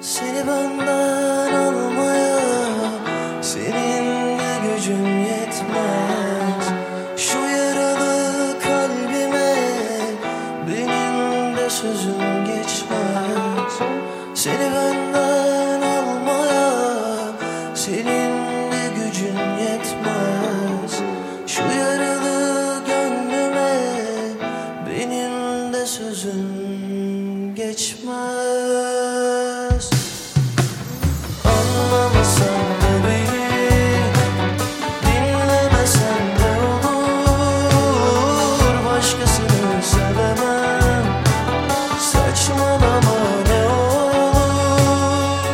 Seni benden almaya senin de gücün yetmez. Şu yaralı kalbime benim de sözüm geçmez. Seni benden almaya senin de gücün yetmez. Şu yaralı gönlüme benim de sözüm geçmez. Anlamasan da beni, dinlemesen de olur. Başkasını sevemem, saçmalama ne olur.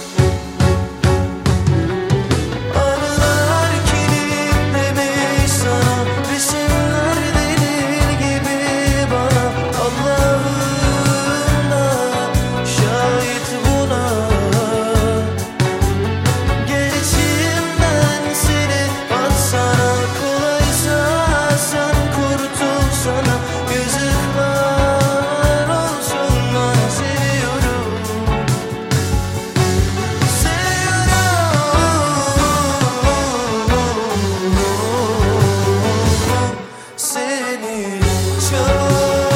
Arılar kilitlemiş sana, resimler denir gibi bana. Allah'ım da şahit buna. Geçimden seni atsana, kolaysa sen kurtulsana. Yazıklar olsun bana, seviyorum. Seviyorum seni çok.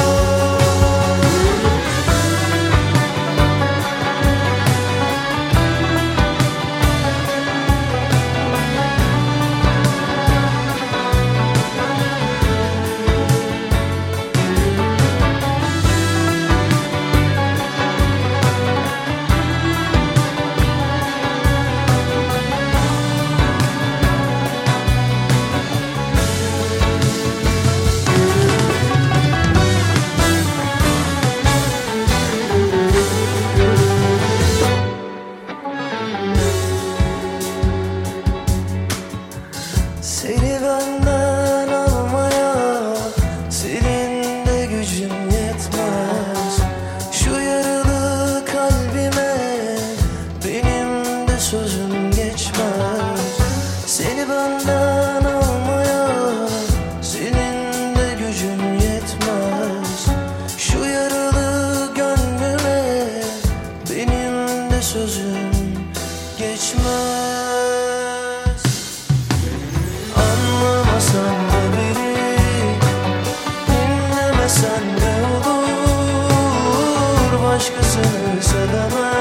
Seni benden almaya senin de gücün yetmez. Şu yaralı kalbime benim de sözüm geçmez. Seni benden almaya senin de gücün yetmez. Şu yaralı gönlüme benim de sözüm geçmez. Anlamasan da beni, dinlemesen de olur. Başkasını sevemem,